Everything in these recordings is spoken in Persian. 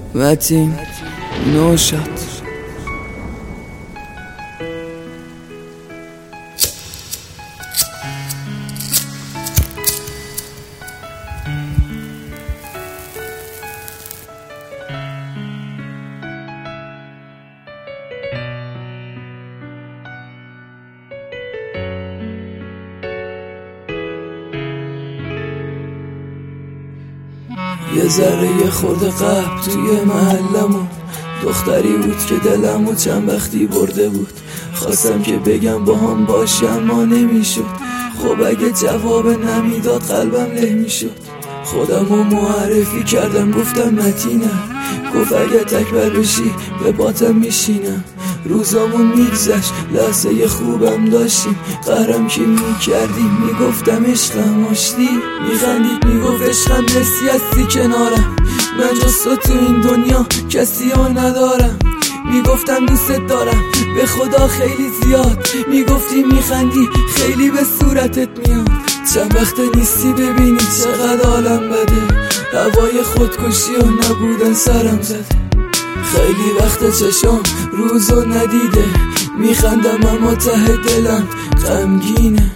متین نوشت. یه ذره خورده قبل توی محلمون دختری بود که دلمو چند وقتی برده بود. خواستم که بگم با هم باشه اما نمیشد. خب اگه جواب نمیداد قلبم له میشد. خودمو معرفی کردم گفتم متینم. گفت اگه تکبر بشی به باتم میشینم. روزامون میگذشت لحظه خوبم داشتیم. قهرم که میکردیم میگفتم عشقم آشتی. میخندید میگفت عشقم نسی هستی کنارم. من جز تو این دنیا کسی ها ندارم. میگفتم دوست دارم به خدا خیلی زیاد. میگفتی میخندی خیلی به صورتت میاد. چند وقت نیستی ببینی چقدر حالم بده. هوای خودکشی و نبودن سرم زده. خیلی وقت چشام روزو ندیده. میخندم اما ته دلم غمگینه.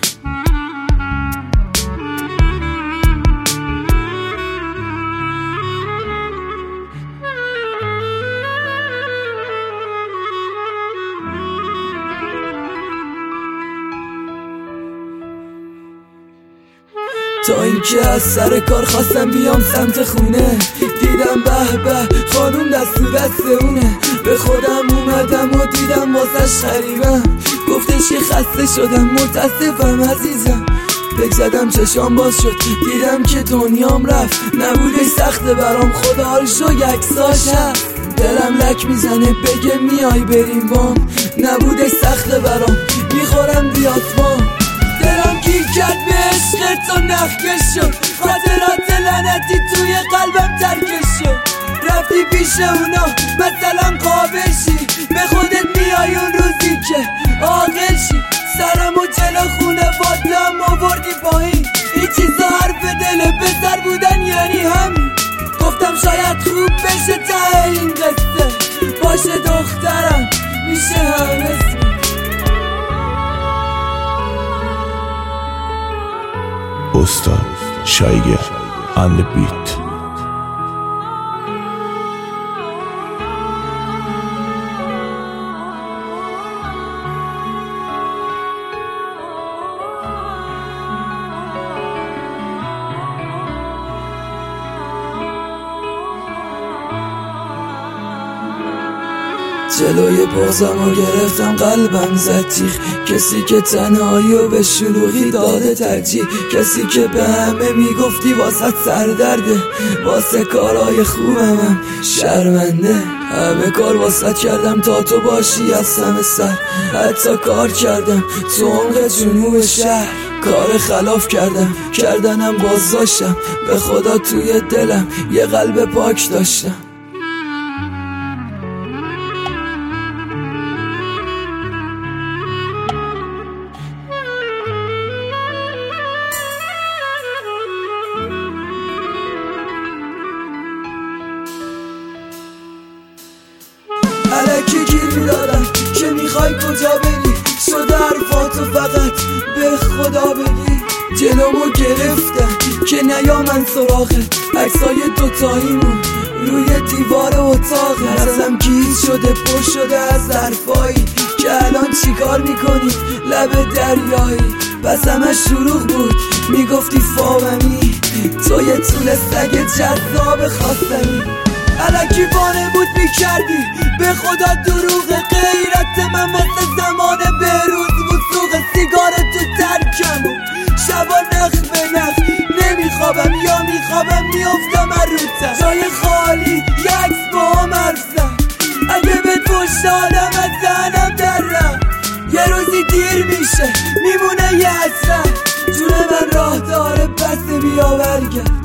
تا اینکه از سر کار خواستم بیام سمت خونه. دیدم به به خانوم دست اونه. به خودم اومدم و دیدم واسش غریبم. گفتش که خسته شدم متاسفم عزیزم. بگذدم چشام باز شد دیدم که دنیام رفت. نبودش سخته برام خدا رو شو یکساش هست. دلم لک میزنه بگه میای بریم بام. نبودش سخته برام میخورم دیاتوام. دلم گیر کرد به عشق تو نخکش شد. خاطرات لعنتی توی قلبم ترکش شد. رفتی پیش اونا مثلا قابشی. به خودت میای اون روزی که عاقل شی. سرمو جلو خونه بادم آوردی پایین. این چیزا حرف دل پسر بودن یعنی همین. گفتم شاید خوب بشه ته این قصه. باشه دخترم میشه همه. استاد شایگر and the beat. جلوی بغضمو گرفتم قلبم زد تیغ. کسی که تنهایی و به شلوغی داده ترجیح. کسی که به همه میگفتی واسه سردرده. واسه کارهای خوبمم شرمنده. همه کار واسه کردم تا تو باشی از همه سر. حتی کار کردم تو عمق جنوب شهر. کار خلاف کردنم باز داشتم. به خدا توی دلم یه قلب پاک داشتم. الکی گیر میدادم که میخوای کجا بری. شده حرفاتو فقط به خدا بگی. جلومو گرفتم که نیامن سراغت. عکسای دوتاییمون روی دیوار اتاق. ازم گیر شده پر شده از حرفایی که الان چیکار میکنی لب دریایی. پس همش شروع بود میگفتی فاهمی. تو یه طول سگ جذاب خواستنی. الکی بانه بود میکردی به خدا دروغ. غیرت من واسه زمان بهروز بود سوق. سیگار تو ترکم و شبا نخ به نخ. نمیخوابم یا میخوابم میافتم روتم. جای خالی یه عکس با هم حرف زد. اگه به پشت آدم از ذهنم در رفت. یه روزی دیر میشه میمونه یه حسرت. جون من راه داره پس بیا برگرد.